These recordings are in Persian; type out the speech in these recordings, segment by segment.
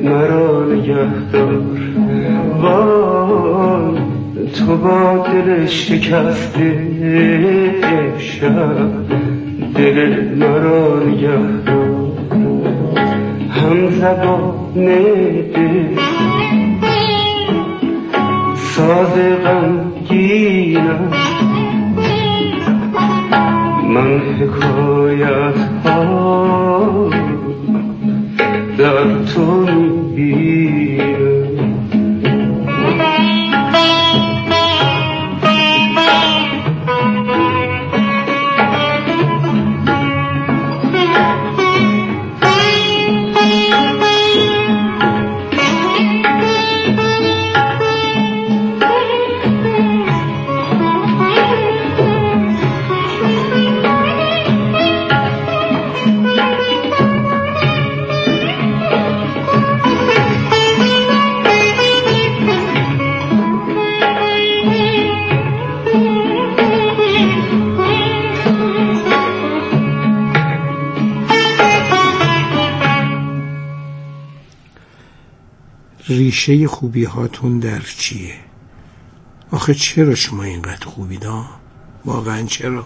مرا نگهدار، وای تو با دل شکسته امشب دل مرا نگهدار. هم زبانه ساز غمگینم، من حکایت ها در تو میبینم. ریشه خوبی هاتون در چیه؟ آخه چرا شما اینقدر خوبید ها؟ واقعا چرا؟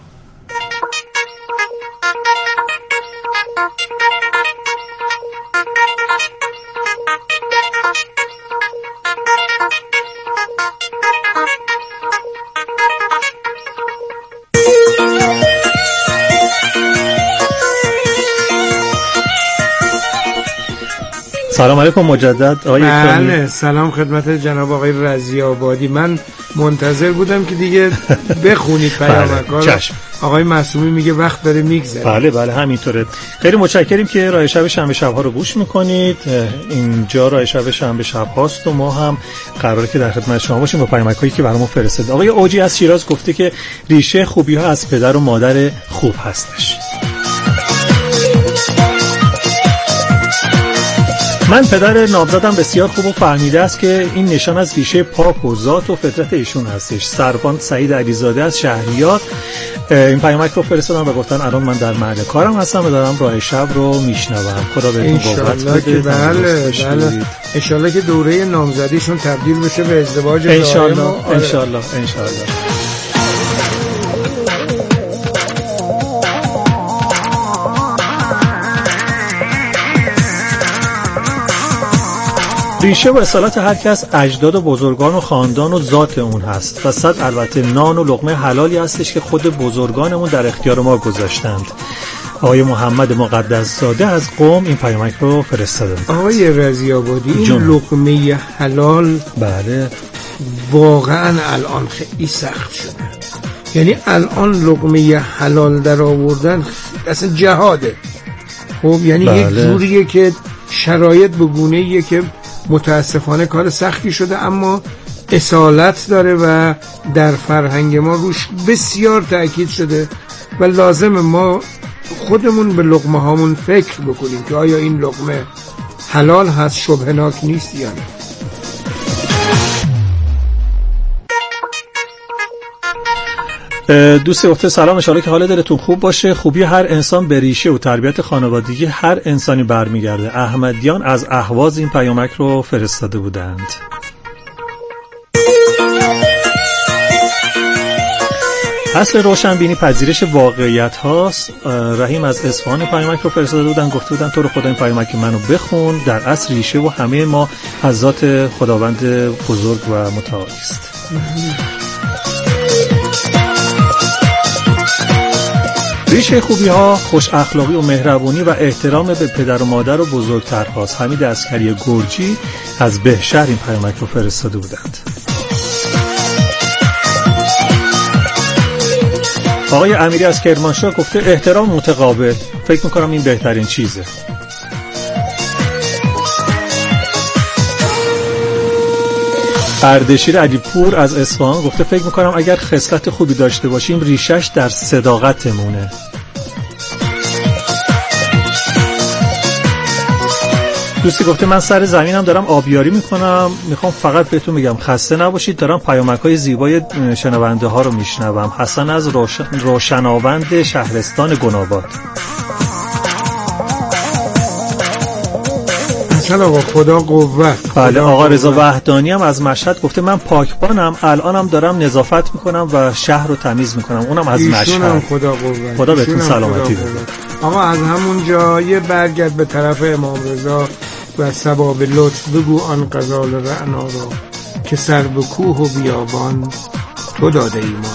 سلام علیکم مجدد آقای اکرامی. بله سلام خدمت جناب آقای رضی آبادی. من منتظر بودم که دیگه بخونید پیامک‌ها. آقای معصومی میگه وقت داره میگذره. بله همینطوره. خیلی متشکریم که راه شب شنبه شب‌ها رو گوش میکنید. اینجا راه شب شنبه شب هاست و ما هم قراره که در خدمت شما باشیم با پیامک‌هایی که برامون فرستاد. آقای اوجی از شیراز گفته که ریشه خوبی‌ها از پدر و مادر خوب هستش. من پدر نامزدم بسیار خوب و فهمیده است که این نشان از ریشه پاک و ذات و فطرت ایشون هستش. سربان سعید علیزاده از شهریار این پیامک رو فرستادن و گفتن الان من در محل کارم هستم و دارم راه شب رو میشنوم. خدا بهتون قوت بده. بله انشالله که دوره نامزدیشون تبدیل بشه به ازدواج دائم. انشالله. ریشه و اصالت هر کس اجداد و بزرگان و خاندان و ذات اون هست و صد البته نان و لقمه حلالی هستش که خود بزرگانمون در اختیار ما گذاشتند. آقای محمد مقدس زاده از قم این پیامک رو فرستادن. آقای رضی آبادی این لقمه حلال بله واقعا الان خیلی سخت شده. یعنی الان لقمه حلال در آوردن اصلا جهاده. خب یعنی یک جوریه که شرایط به گونه‌ایه که متاسفانه کار سختی شده، اما اصالت داره و در فرهنگ ما روش بسیار تأکید شده و لازم ما خودمون به لقمه هامون فکر بکنیم که آیا این لقمه حلال هست، شبهناک نیست یا نه. دوست گفته سلام، ان شاءالله که حال دلتون خوب باشه. خوبی هر انسان به ریشه و تربیت خانوادگی هر انسانی برمیگرده. احمدیان از اهواز این پیامک رو فرستاده بودند. اصل روشنبینی پذیرش واقعیت هاست. رحیم از اصفهان پیامک رو فرستاده بودن، گفته بودن تو رو خدا این پیامک منو بخون. در اصل ریشه و همه ما از ذات خداوند بزرگ و متعالی است. ریشه خوبی ها خوش اخلاقی و مهربونی و احترام به پدر و مادر و بزرگترهاست. حمید عسکری گرجی از بهشهر این پیامک رو فرستاده بودند. آقای امیری از کرمانشاه گفته احترام متقابل، فکر میکنم این بهترین چیزه. اردشیر علیپور از اصفهان گفته فکر میکنم اگر خصلت خوبی داشته باشیم ریشش در صداقتمونه. دوستی گفته من سر زمینم دارم آبیاری میکنم، میخوام فقط بهتون بگم خسته نباشید، دارم پیامک‌های زیبای شنونده ها رو میشنوم. حسن از روشناوند شهرستان گناباد. اصلا آقا خدا قوت. بله آقا رضا وحدانی هم از مشهد گفته من پاکبانم، الانم دارم نظافت میکنم و شهر رو تمیز میکنم، اونم از مشهد. خدا قوت. خدا بهتون سلامتی بده. آقا از همون جای برگرد به طرف امام رضا و ثواب لطف بگو آن غزال رعنا را که سر به کوه و بیابان تو داده ای ما.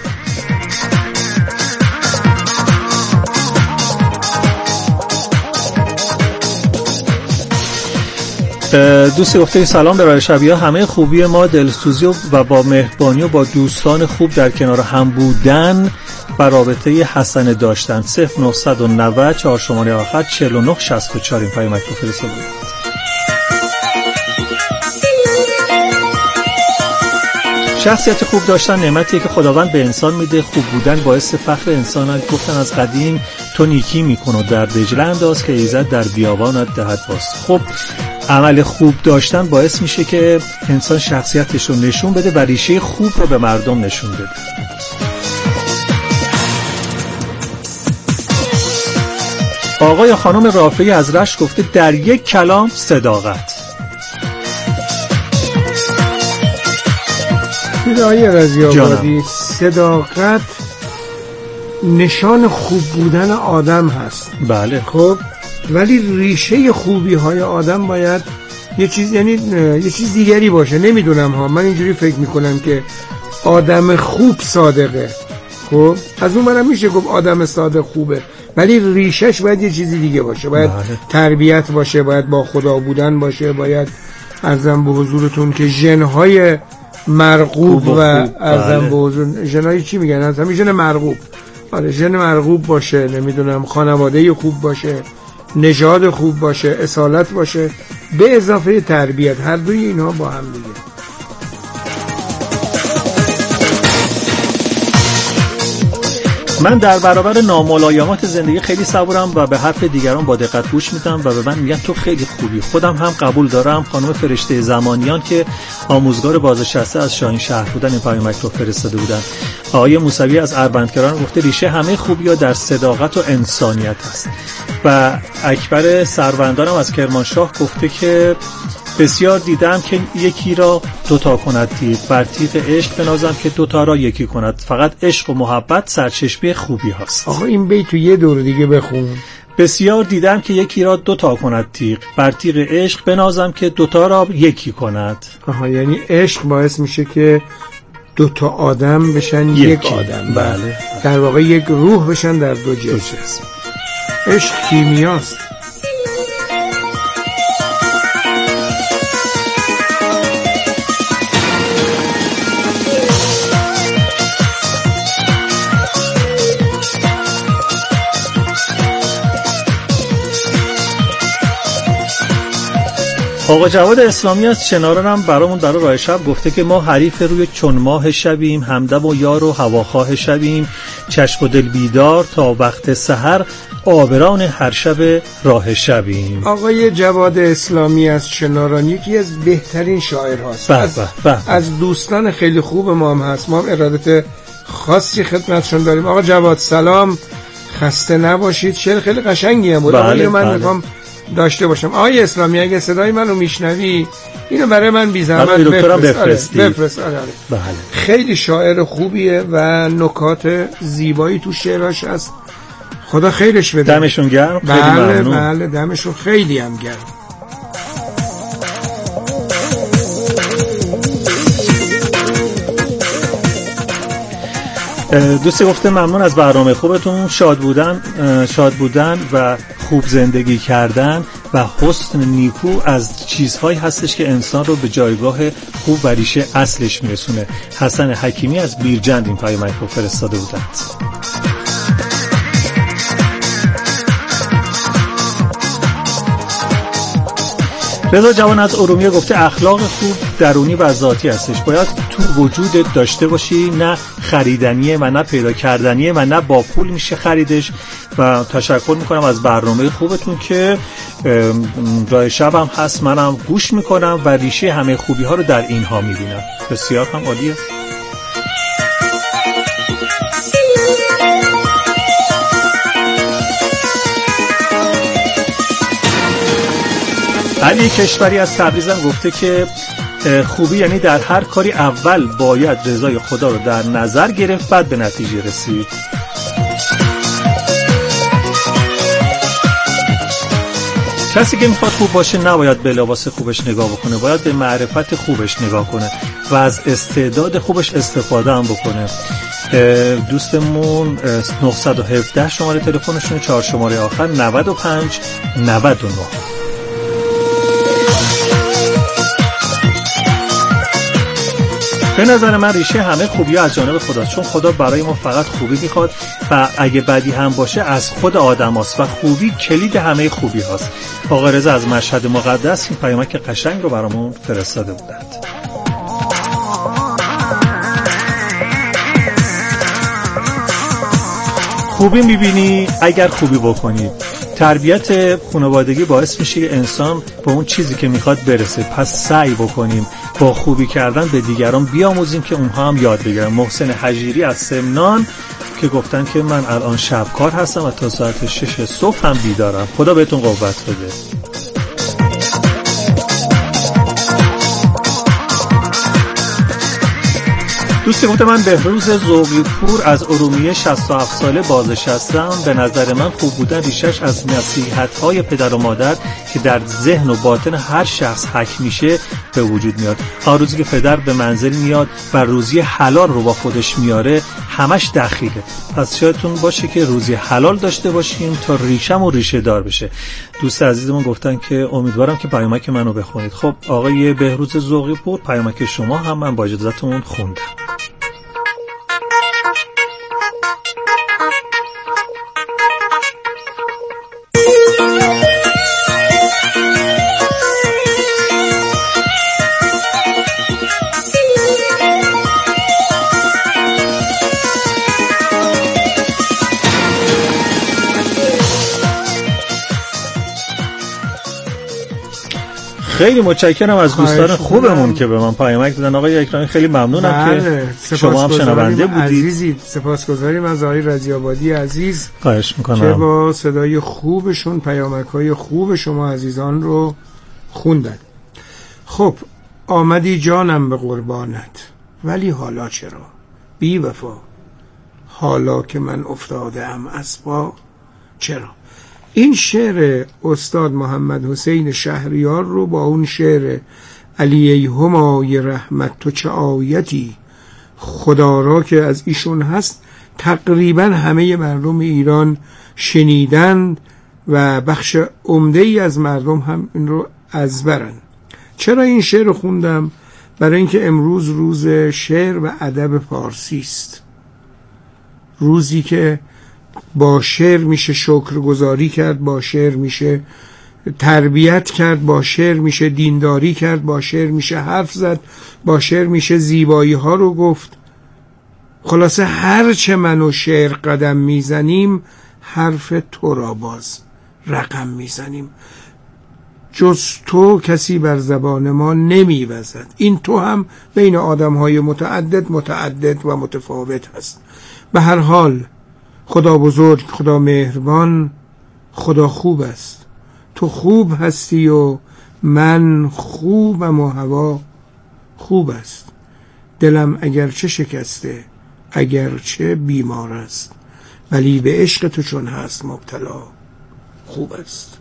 دوستی گفته سلام برای شبیه همه خوبی ما دلسوزی و با مهربانی و با دوستان خوب در کنار هم بودن و رابطه حسن داشتن. 0990 4 شماره آخر 4964 این پیامک رو فرستاده. شخصیت خوب داشتن نعمتیه که خداوند به انسان میده. خوب بودن باعث فخر انسان. گفتن از قدیم تو نیکی میکن و در دجله انداز که ایزد در بیابانت دهد باز. خب عمل خوب داشتن باعث میشه که انسان شخصیتش رو نشون بده و ریشه خوب رو به مردم نشون بده. آقای خانم رافعی از رشت گفته در یک کلام صداقت. آقای رضی‌آبادی صداقت نشان خوب بودن آدم هست. بله. خب ولی ریشه خوبی های آدم باید یه چیز، یعنی یه چیز دیگری باشه. نمیدونم ها، من اینجوری فکر میکنم که آدم خوب صادقه. خب از اون منم میشه گفت آدم صادق خوبه، ولی ریشش باید یه چیزی دیگه باشه. باید تربیت باشه، باید با خدا بودن باشه، باید عرضم به حضورتون که ژن‌های مرغوب و عرضم به حضور ژن‌های چی میگن؟ از همین ژن مرغوب. آره ژن مرغوب باشه، نمیدونم خانواده خوب باشه، نژاد خوب باشه، اصالت باشه، به اضافه تربیت. هر دوی اینها با هم دیگه. من در برابر ناملایمات زندگی خیلی صبورم و به حرف دیگران با دقت گوش میدم و به من میگن تو خیلی خوبی. خودم هم قبول دارم. خانم فرشته زمانیان که آموزگار بازنشسته از شاهین شهر بودن این پیامک رو فرستاده بودن. آقای موسوی از اربندکران گفته ریشه همه خوبی‌ها در صداقت و انسانیت است. و اکبر سروندان هم از کرمانشاه گفته که بسیار دیدم که یکی را دوتا کند تیغ، بر تیغ عشق بنازم که دوتا را یکی کند. فقط عشق و محبت سرچشمه خوبی هست. آقا این بیت تو یه دور دیگه بخون. بسیار دیدم که یکی را دوتا کند تیغ، بر تیغ عشق بنازم که دوتا را یکی کند. آها، یعنی عشق باعث میشه که دوتا آدم بشن یک آدم. بله. در واقع یک روح بشن در دو جسم. عشق کیمیاست. آقا جواد اسلامی از چناران هم برامون در راه شب گفته که ما حریف روی چون ماه شبیم، همدم و یار و هواخواه شبیم، چشم و دل بیدار تا وقت سحر، آبران هر شب راه شبیم. آقای جواد اسلامی از چناران یکی از بهترین شاعر هاست. از دوستان خیلی خوب ما هم هست. ما هم ارادت خاصی خدمتشون داریم. آقا جواد سلام، خسته نباشید. شعر خیلی قشنگی هم بود. بله، من میخوام داشته باشم. آقای اسلامی اگه صدای منو میشنوی اینو برای من بی زحمت بفرست. بله. خیلی شاعر خوبیه و نکات زیبایی تو شعراش هست. خدا خیرش بده. دمشون گرم. خیلی ممنون. بله دمشون خیلی هم گرم. دوستی گفته ممنون از برنامه خوبتون. شاد بودن و خوب زندگی کردن و حسن نیکو از چیزهایی هستش که انسان رو به جایگاه خوب و ریشه اصلش میرسونه. حسن حکیمی از بیرجند این پیامک رو فرستاده بودند. رضا جوان از ارومیه گفته اخلاق خوب درونی و ذاتی هستش، باید تو وجودت داشته باشی، نه خریدنیه و نه پیدا کردنیه و نه با پول میشه خریدش. و تشکر میکنم از برنامه خوبتون که راه شبم هست، منم گوش میکنم و ریشه همه خوبی ها رو در اینها میبینم. بسیار هم عالیه. علی کشوری از تبریز هم گفته که خوبی یعنی در هر کاری اول باید رضای خدا رو در نظر گرفت بعد به نتیجه رسید. کسی که میخواد خوب باشه نباید به لباس خوبش نگاه بکنه، باید به معرفت خوبش نگاه کنه و از استعداد خوبش استفاده هم بکنه. دوستمون 917 شماره تلفنشون، 4 شماره آخر 95 99. به نظر من ریشه همه خوبی از جانب خداست، چون خدا برای ما فقط خوبی میخواد و اگه بدی هم باشه از خود آدم هست و خوبی کلید همه خوبی هست. آقا رضا از مشهد مقدس این پیامک قشنگ رو برامون فرستاده بودند. خوبی میبینی اگر خوبی بکنی. تربیت خانوادگی باعث میشه که انسان به اون چیزی که میخواد برسه. پس سعی بکنیم با خوبی کردن به دیگران بیاموزیم که اونها هم یاد بگیرن. محسن حجیری از سمنان که گفتن که من الان شبکار هستم و تا ساعت 6 صبح هم بیدارم. خدا بهتون قوت بده. دوستی گفته من بهروز ذوقی پور از ارومیه 67 ساله بازنشستم. به نظر من خوب بودن ریشش از نصیحت‌های پدر و مادر که در ذهن و باطن هر شخص حک میشه به وجود میاد. هر روزی که پدر به منزل میاد و روزی حلال رو با خودش میاره همش دخیله. پس یادتون باشه که روزی حلال داشته باشیم تا ریشم و ریشه دار بشه. دوست عزیزمون گفتن که امیدوارم که پیامک منو بخونید. خب آقای بهروز ذوقی پور پیامک شما هم من با اجازهتون خوندم. خیلی متشکرم از دوستان خوبمون که به من پیامک دادن. آقای اکرامی خیلی ممنونم که شما هم شنونده بودید. عزیزید سپاسگزاریم از آقای رضی‌آبادی عزیز. خواهش میکنم که با صدای خوبشون پیامک‌های خوب شما عزیزان رو خوندن. خب آمدی جانم به قربانت، ولی حالا چرا بی وفا، حالا که من افتاده ام از پا چرا. این شعر استاد محمد حسین شهریار رو با اون شعر علی ای همای رحمت تو چه آیتی خدا را که از ایشون هست تقریبا همه مردم ایران شنیدند و بخش عمده‌ای از مردم هم این رو ازبرن. چرا این شعر رو خوندم؟ برای اینکه امروز روز شعر و ادب فارسی است، روزی که با شعر میشه شکرگزاری کرد، با شعر میشه تربیت کرد، با شعر میشه دینداری کرد، با شعر میشه حرف زد، با شعر میشه زیبایی ها رو گفت. خلاصه هر چه من و شعر قدم میزنیم حرف تو را باز رقم میزنیم. جز تو کسی بر زبان ما نمیوزد. این تو هم بین آدم های متعدد و متفاوت هست. به هر حال خدا بزرگ، خدا مهربان، خدا خوب است. تو خوب هستی و من خوبم و هوا خوب است. دلم اگرچه شکسته، اگرچه بیمار است، ولی به عشق تو چون هست مبتلا خوب است.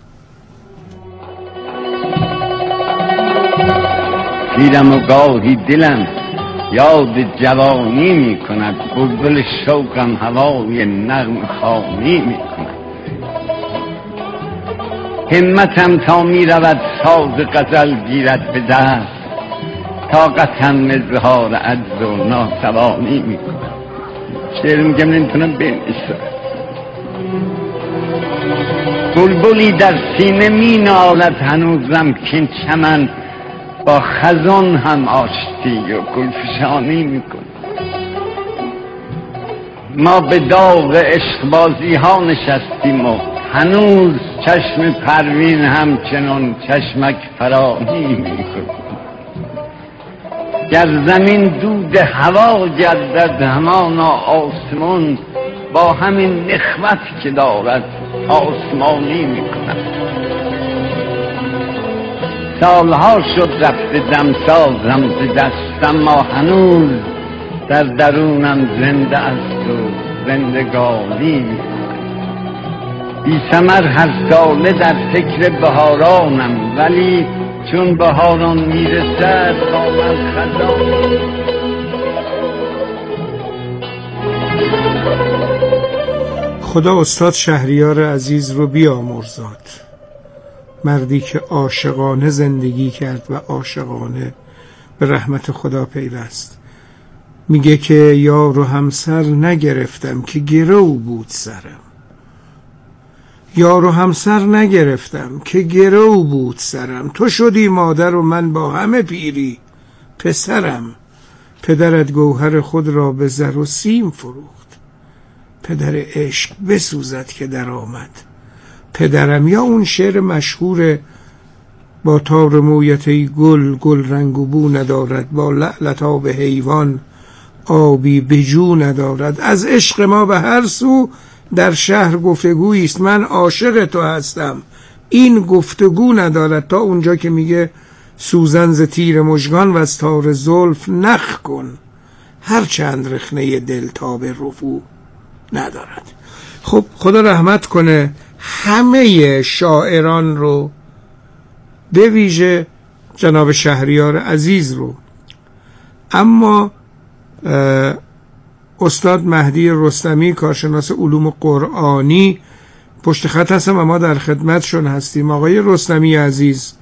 پیرم و گاهی دلم یاد جوانی می کند، بلبل شوقم هوای نغم خوانی می کند. همتم تا می رود ساز غزل گیرد به دست، طاقتم اظهار عجز و ناتوانی می کند. شعر میگم نمیتونم بنویسم. بلبلی در سینه می نالد هنوزم که چمن با خزان هم آشتی و گلفشانی میکن. ما به داغ عشقبازی ها نشستیم و هنوز چشم پروین همچنان چشمک فرانی میکن. گر زمین دود هوا گردد همانا آسمان با همین نخوت که دارد آسمانی میکند. سالها شد رفته دمسازم ز دستم، ما هنوز در درونم زنده است و زندگانی بی ثمر هر ساله در فکر بهارانم، ولی چون بهاران میرسد با من خزان. خدا استاد شهریار عزیز رو بیامرزاد، مردی که عاشقانه زندگی کرد و عاشقانه به رحمت خدا پیوست. میگه که یار و همسر نگرفتم که گرو بود سرم، یار و همسر نگرفتم که گرو بود سرم، تو شدی مادر و من با همه پیری پسرم، پدرت گوهر خود را به زر و سیم فروخت، پدر عشق بسوزد که در آمد پدرم. یا اون شعر مشهور با تار مویت ای گل، گل رنگ و بو ندارد، با لعلتاب حیوان آبی بجو ندارد، از عشق ما به هر سو در شهر گفتگویی است، من عاشق تو هستم این گفتگو ندارد، تا اونجا که میگه سوزن ز تیر مژگان و از تار زلف نخ کن، هر چند رخنه دل تاب رفو ندارد. خب خدا رحمت کنه همه شاعران رو، به ویژه جناب شهریار عزیز رو. اما استاد مهدی رستمی کارشناس علوم قرآنی پشت خط هستم و ما در خدمتشون هستیم. آقای رستمی عزیز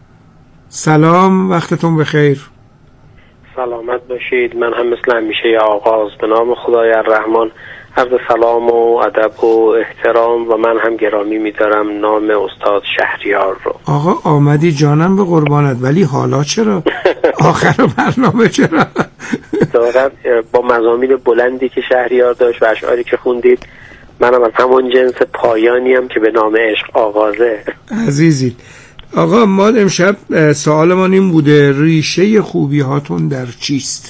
سلام، وقتتون بخیر. سلامت باشید. من هم مثل همیشه آغاز به نام خدای الرحمن عرض سلام و ادب و احترام و من هم گرامی می‌دارم نام استاد شهریار رو. آقا آمدی جانم به قربانت، ولی حالا چرا؟ آخر برنامه چرا؟ واقعا با مضامین بلندی که شهریار داشت و اشعاری که خوندید منم از همون جنس پایانیم که به نام عشق آغازه. عزیزید آقا، ما امشب سوالمان این بوده ریشه خوبی هاتون در چیست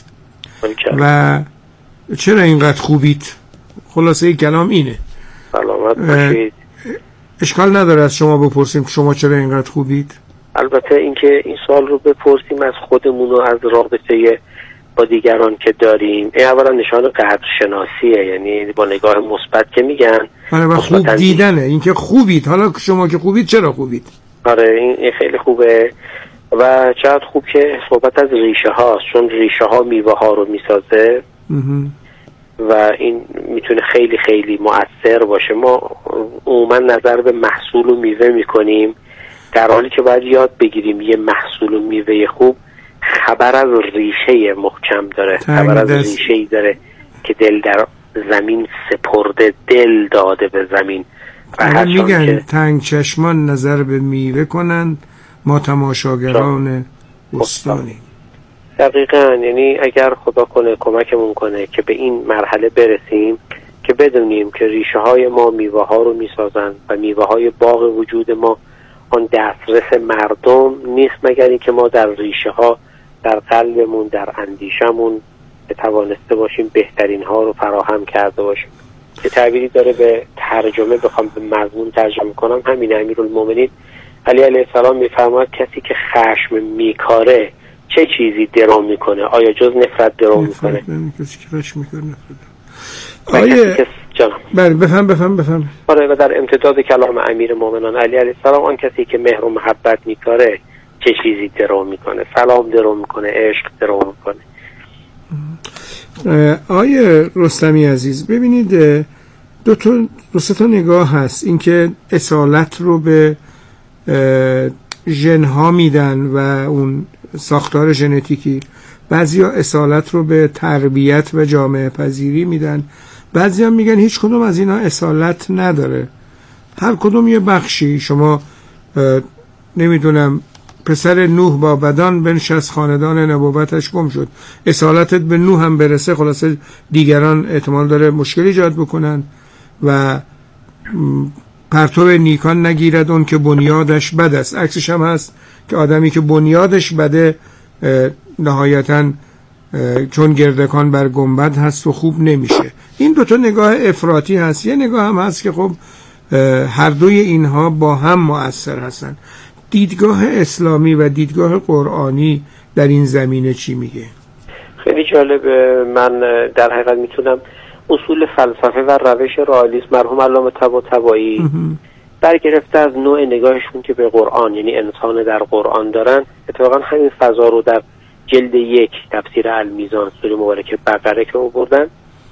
و چرا اینقدر خوبید؟ خلاصه کلام اینه. سلامت باشید. اشکال نداره از شما بپرسیم شما چرا اینقدر خوبید؟ البته اینکه این سوال رو بپرسیم از خودمون و از رابطه با دیگران که داریم، این اولا نشان قدرشناسیه، یعنی با نگاه مثبت که میگن و خوب دیدنه. اینکه خوبید، حالا شما که خوبید چرا خوبید؟ آره این خیلی خوبه و چقدر خوب که صحبت از ریشه هاست، چون ریشه ها میوه ها رو میسازه و این میتونه خیلی خیلی مؤثر باشه. ما عموما نظر به محصول و میوه میکنیم، در حالی که باید یاد بگیریم یه محصول و میوه خوب خبر از ریشه محکم داره، خبر از ریشه‌ای داره که دل در زمین سپرده، دل داده به زمین. و میگن که تنگ چشمان نظر به میوه کنند، ما تماشاگران بستانی. دقیقاً، یعنی اگر خدا کنه کمکمون کنه که به این مرحله برسیم که بدونیم که ریشه های ما میوه ها رو میسازن و میوه های باغ وجود ما آن دسترس مردم نیست، مگر اینکه ما در ریشه ها، در قلبمون، در اندیشمون توانسته باشیم بهترین ها رو فراهم کرده باشیم. که تعبیری داره به ترجمه، بخوام به مضمون ترجمه کنم، همین امیرالمومنین علی علیه السلام میفرماید کسی که خشم میکاره چه چیزی درو میکنه؟ آیا جز نفرت درو میکنه؟ کسی که خشم میکاره نفرت. بله بفهم. آره، و در امتداد کلام امیر مومنان علی علیه السلام، آن کسی که مهر و محبت میکاره چه چیزی درو میکنه؟ سلام درو میکنه، عشق درو میکنه. آیه رستمی عزیز، ببینید دو سه تا نگاه هست. اینکه اصالت رو به ژن‌ها میدن و اون ساختار ژنتیکی، بعضیا اصالت رو به تربیت و جامعه پذیری میدن، بعضیا میگن هیچ کدوم از اینا اصالت نداره، هر کدوم یه بخشی. شما نمیدونم پسر نوح با بدان بنشست خاندان نبوتش گم شد، اصالتت به نوح هم برسه خلاصه دیگران احتمال داره مشکل ایجاد بکنن و پرتو نیکان نگیرد اون که بنیادش بد است. عکسش هم هست که آدمی که بنیادش بده نهایتاً چون گردکان بر گنبد هست و خوب نمیشه. این دوتا نگاه افراطی هست. یه نگاه هم هست که خب هر دوی اینها با هم مؤثر هستن. دیدگاه اسلامی و دیدگاه قرآنی در این زمینه چی میگه؟ خیلی جالبه. من در حقیقت میتونم اصول فلسفه و روش رئالیسم مرحوم علامه طباطبایی برگرفته از نوع نگاهشون که به قرآن، یعنی انسان در قرآن دارن، اتفاقا همین فضا رو در جلد 1 تفسیر المیزان سوره مبارکه بقره که آوردن،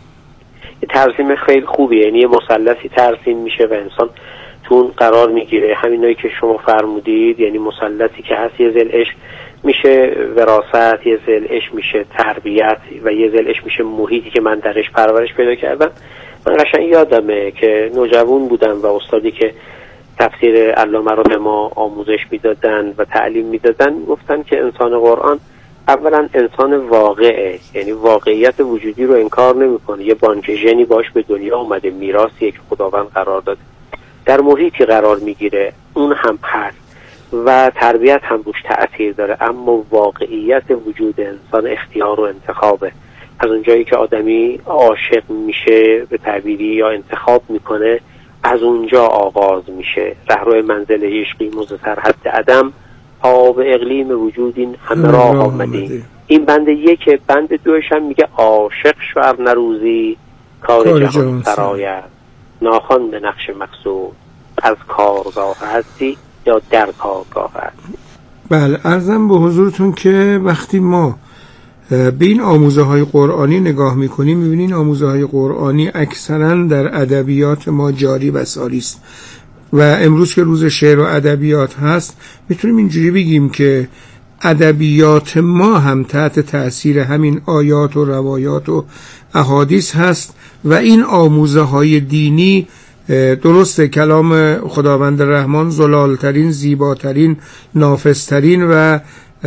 یه ترسیم خیلی خوبیه. یعنی یه مثلثی ترسیم میشه و انسان تو اون قرار میگیره. همینایی که شما فرمودید، یعنی مثلثی که هست، یه ضلعش میشه وراثت، یه ضلعش میشه تربیت و یه ضلعش میشه محیطی که من درش پرورش پیدا کردم. من قشنگ یادمه که نوجوان بودم و استادی که تفسیر علامه رو به ما آموزش میدادن و تعلیم میدادن گفتن که انسان قرآن اولا انسان واقعه، یعنی واقعیت وجودی رو انکار نمیکنه. یه بانک ژنی باش به دنیا اومده، میراثیه که خداوند قرار داده، در محیطی قرار میگیره، اون هم هست و تربیت هم روش تأثیر داره. اما واقعیت وجود انسان اختیار و انتخابه. از اونجایی که آدمی عاشق میشه به تعبیری یا انتخاب میکنه، از اونجا آغاز میشه رهرو منزل عشقی مزتر حد عدم تا به اقلیم وجود این همه راه آمده. این بند 1. بند 2 هم میگه عاشق شو نروزی کار جهان سرایت، ناخوان به نقش مقصود از کارگاه هستی یا در کارگاه هستی. بله، عرضم به حضورتون که وقتی ما به این آموزه های قرآنی نگاه میکنیم میبینین آموزه های قرآنی اکثرا در ادبیات ما جاری و ساری است و امروز که روز شعر و ادبیات هست میتونیم اینجوری بگیم که ادبیات ما هم تحت تأثیر همین آیات و روایات و احادیث هست و این آموزه های دینی درسته کلام خداوند رحمان زلالترین، زیباترین، نافذترین و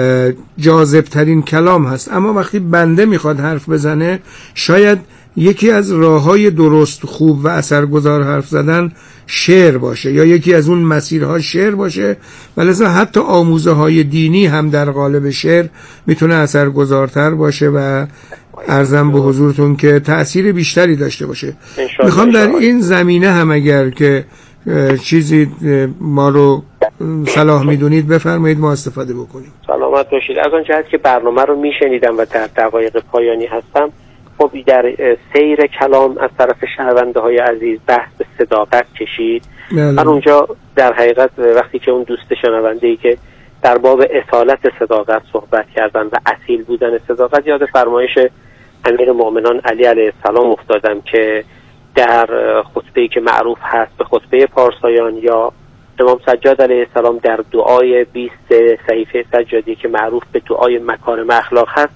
جاذبترین کلام هست، اما وقتی بنده میخواد حرف بزنه شاید یکی از راههای درست، خوب و اثرگذار حرف زدن شعر باشه یا یکی از اون مسیرها شعر باشه و لذا حتی آموزه های دینی هم در قالب شعر میتونه اثرگذارتر باشه و عرضم به حضورتون که تأثیر بیشتری داشته باشه. میخوام در این زمینه هم اگر که چیزی ما رو صلاح میدونید بفرمایید ما استفاده بکنیم. سلامت باشید. از آن جهت که برنامه رو میشنیدم و در دقایق پایانی هستم، خب در سیر کلام از طرف شنونده های عزیز بحث به صداقت کشید. من اونجا در حقیقت وقتی که اون دوست شنونده‌ای که در باب اصالت صداقت صحبت کردن و اصیل بودن صداقت، یاد فرمایش امیر المؤمنان علی علیه السلام افتادم که در خطبه‌ای که معروف هست به خطبه پارسایان یا امام سجاد علیه السلام در دعای 20 صحیفه سجادی که معروف به دعای مکارم اخلاق هست،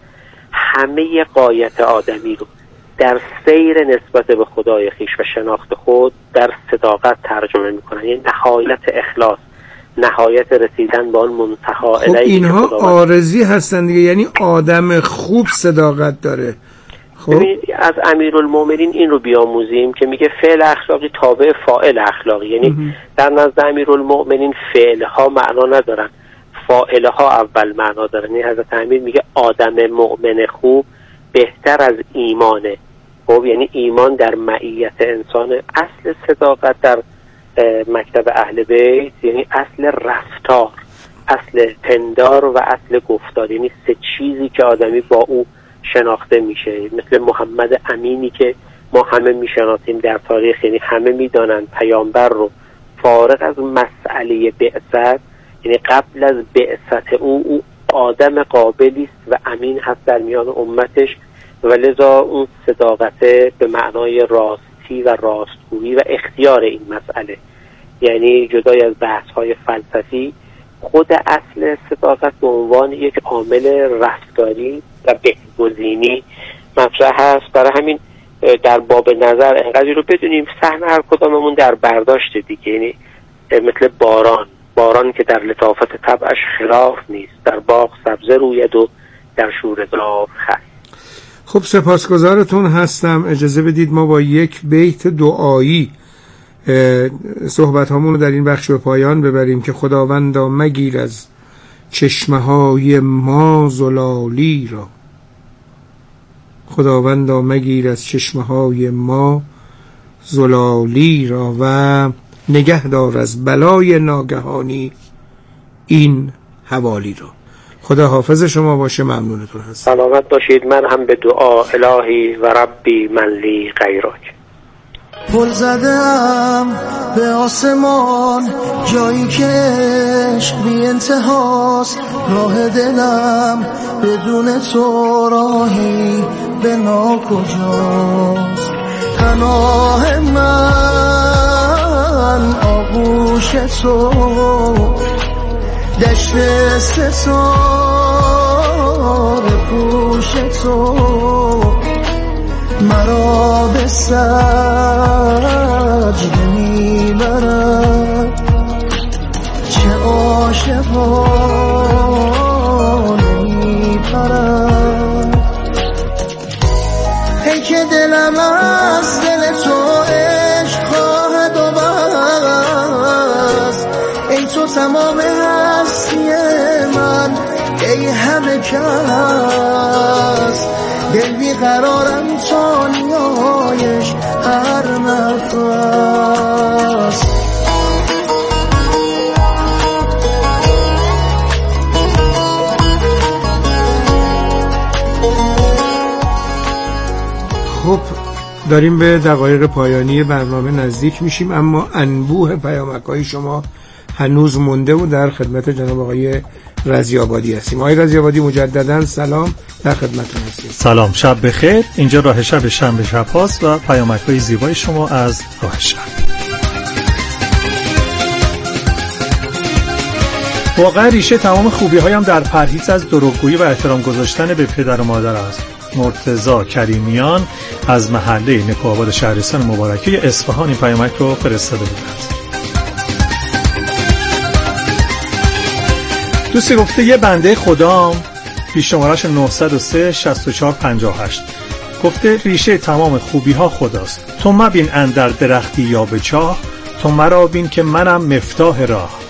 همه غایت آدمی رو در سیر نسبت به خدای خویش و شناخت خود در صداقت ترجمه میکنن. یعنی نهایت اخلاص، نهایت رسیدن به اون منتها خب اینها عارضی هستن دیگه، یعنی آدم خوب صداقت داره. خب از امیرالمومنین این رو بیاموزیم که میگه فعل اخلاقی تابع فاعل اخلاقی، یعنی در نزد امیرالمومنین فعلها معنا ندارن، فاعلها اول معنا دارن. یعنی حضرت امیر میگه آدم مؤمن خوب بهتر از ایمانه. خب یعنی ایمان در معیت انسان. اصل صداقت در مکتب اهل بیت یعنی اصل رفتار، اصل پندار و اصل گفتار، یعنی 3 چیزی که آدمی با او شناخته میشه. مثل محمد امینی که ما همه میشناسیم در تاریخ، یعنی همه میدانند پیامبر رو فارغ از مسئله بعثت، یعنی قبل از بعثت او آدم قابلی است و امین هست در میان امتش و لذا اون صداقت به معنای راستی و راستگویی و اختیار این مسئله، یعنی جدای از بحث‌های فلسفی، خود اصل صداقت به عنوان یک عامل رفتاری و بهگزینی مطرح هست. برای همین در باب نظر انقدر رو بدونیم سهم هر کداممون در برداشت دیگه، یعنی مثل باران که در لطافت طبعش خلاف نیست، در باغ سبزه روید و در شوره‌زار خس. خب سپاسگزارتون هستم. اجازه بدید ما با یک بیت دعایی صحبت هامون رو در این بخش به پایان ببریم که خداوندا مگیر از چشمه های ما زلالی را، خداوندا مگیر از چشمه های ما زلالی را و نگهدار از بلای ناگهانی این حوالی رو. خدا حافظ شما باشه، ممنونتون هستم. سلامت باشید. من هم به دعا الهی و ربی من لی غیرک. پل زدم به آسمان، جایی که عشق بی انتهاست. راه دلم بدون تو راهی به ناکجاست. پناه من آغوش تو، دشت ستاره پوش تو، مرا به سجده میبرد. چه عاشقانه میپرد. ای که دلم از دل تو عشق خواهد و بس. ای تو تمام هستی من، ای همه کس. دل بیقرارم تا نیایش هر نفس. خب داریم به دقایق پایانی برنامه نزدیک میشیم، اما انبوه پیامک‌های شما هنوز مونده و در خدمت جناب آقای رضی‌آبادی هستیم. آقای رضی‌آبادی مجددا سلام، در خدمتتون هستیم. سلام، شب بخیر. اینجا راه شب شنبه شب هاست و پیامک‌های زیبای شما از راه شب. واقعا ریشه تمام خوبی‌هایم در پرهیز از دروغگویی و احترام گذاشتن به پدر و مادر است. مرتضی کریمیان از محله نکوآباد شهرستان مبارکه اصفهان این پیامک رو فرستاده بودند. دوستی گفته یه بنده خدام، پیش شمارش 903 64 58، گفته ریشه تمام خوبی ها خداست. تو مبین اندر درختی یا به چاه، تو مرا بین که منم مفتاح راه.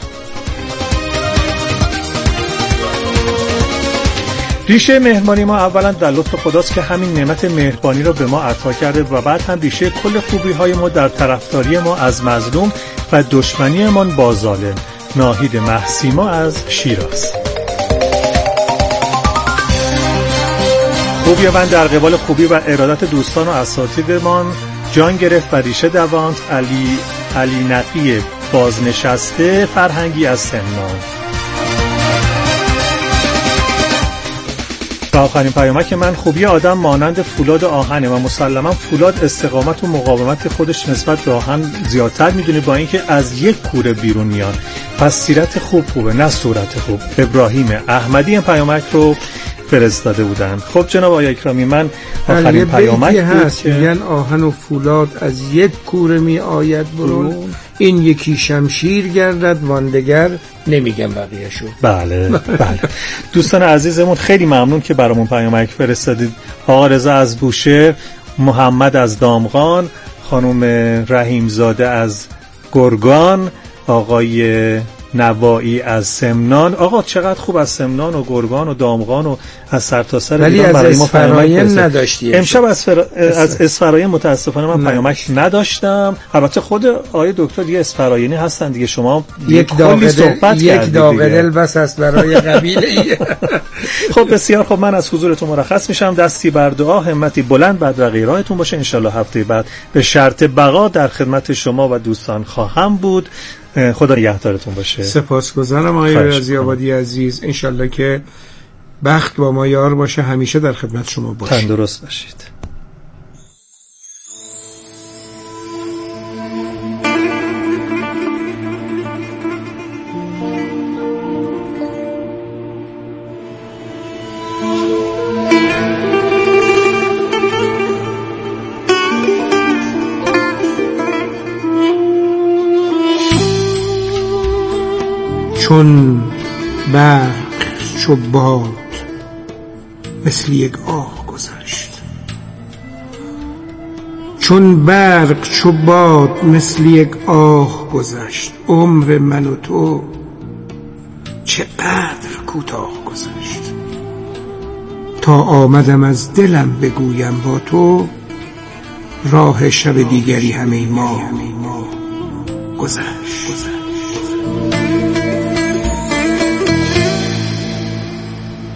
ریشه مهربانی ما اولا در لطف خداست که همین نعمت مهربانی رو به ما عطا کرده و بعد هم ریشه کل خوبی های ما در طرفداری ما از مظلوم و دشمنی ما با ظالم. ناهید محسیما از شیراز. خوبی من در قبال خوبی و ارادت دوستان و اساتیدمان جان گرفت و ریشه دواند. علی نقی بازنشسته فرهنگی از سمنان. و آخرین پیامک من، خوبی آدم مانند فولاد آهنه و مسلما فولاد استقامت و مقاومت خودش نسبت به آهن زیادتر میدونه با اینکه از یک کوره بیرون میاد. پس سیرت خوبه نه صورت خوب. ابراهیم احمدی این پیامک رو فرستاده بودن. خب جناب آقای اکرامی، من آخرین پیامک هست میگن آهن و فولاد از یک کوره می آید برون، این یکی شمشیر گردد واندگر نمیگم بقیه‌شو. بله بله. دوستان عزیزمون خیلی ممنون که برامون پیامک فرستادید. آقا رضا از بوشهر، محمد از دامغان، خانم رحیمزاده از گرگان، آقای نوایی از سمنان. آقا چقدر خوب از سمنان و گرگان و دامغان و از سرتاسر ایران برای ما پیامک نداشتی. امشب از اسفراین متاسفانه من پیامک نداشتم. البته خود آقای دکتر یه اسفراینی هستن دیگه، شما یک داغ دل بس است برای قبیله. خب بسیار خب، من از حضورتون مرخص میشم. دستی بر دعا، همتی بلند بر رقیرانتون باشه. انشالله هفته بعد به شرط بقا در خدمت شما و دوستان خواهم بود. خدا نگهدارتون باشه. سپاسگزارم آقای رضی‌آبادی عزیز. انشالله که بخت با ما یار باشه، همیشه در خدمت شما باشیم. تندرست باشید. چون برق چو باد مثل یک آه گذشت، چون برق چو باد مثل یک آه گذشت، عمر من و تو چقدر کوتاه گذشت. تا آمدم از دلم بگویم با تو، راه شب دیگری همه ما گذشت.